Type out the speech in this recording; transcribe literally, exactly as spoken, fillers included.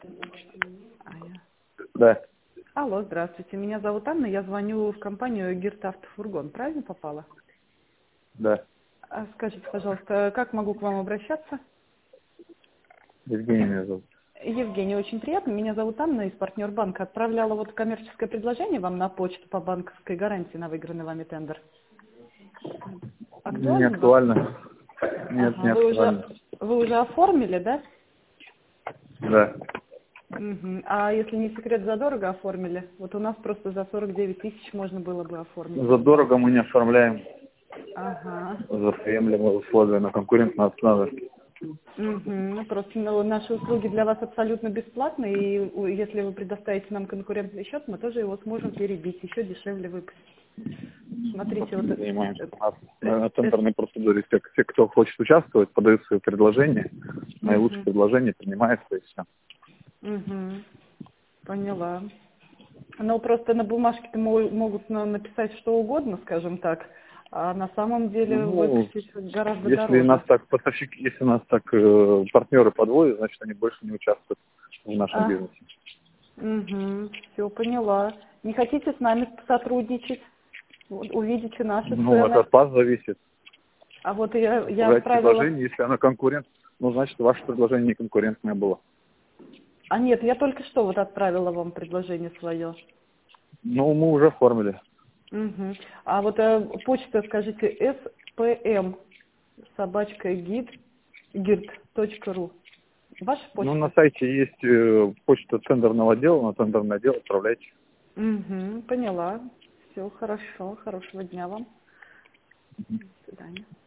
А я- Да, Алло, здравствуйте. Меня зовут Анна. Я звоню в компанию Гирт Автофургон. Правильно попала? да. А скажите, пожалуйста, как могу к вам обращаться? Евгений меня зовут. Евгений, очень приятно. Меня зовут Анна из партнер-банка. Отправляла вот коммерческое предложение вам на почту по банковской гарантии на выигранный вами тендер. Не Актуально вам? актуально. Нет, Ага. не Вы актуально. уже, вы уже оформили, да? Да. Мгм. А если не секрет, задорого оформили? Вот у нас просто за сорок девять тысяч можно было бы оформить. Задорого мы не оформляем. Ага. За приемлемые условия на конкурентной основе. Мгм. Ну, просто ну, наши услуги для вас абсолютно бесплатны, и у- если вы предоставите нам конкурентный счет, мы тоже его сможем перебить, еще дешевле выпустить. Смотрите, вот Не это, занимаемся. У нас это- на это- тендерной процедуре все, все, кто хочет участвовать, подают свои предложения. Наилучшее Мгм. предложение принимается и все. Мгм. Поняла. Ну, просто на бумажке-то мо- могут на- написать что угодно, скажем так, а на самом деле Ну, выпустить гораздо если дороже. нас так поставщики, если нас так э, партнеры подводят, значит они больше не участвуют в нашем А, бизнесе. угу, все поняла. Не хотите с нами сотрудничать? Вот увидите наши Ну, это цены. от вас зависит. А вот я, я Направлять отправила... предложение, если оно конкурент, ну, значит, ваше предложение не конкурентное было. А нет, я только что вот отправила вам предложение свое. Ну, мы уже оформили. Угу. А вот э, почта, скажите, эс пэ эм, собачка гид, гирт.ру. Ваша Ну, на почта? сайте есть э, почта тендерного отдела, на тендерный отдел отправляйте. Угу, поняла. Все хорошо. Хорошего дня вам. До свидания.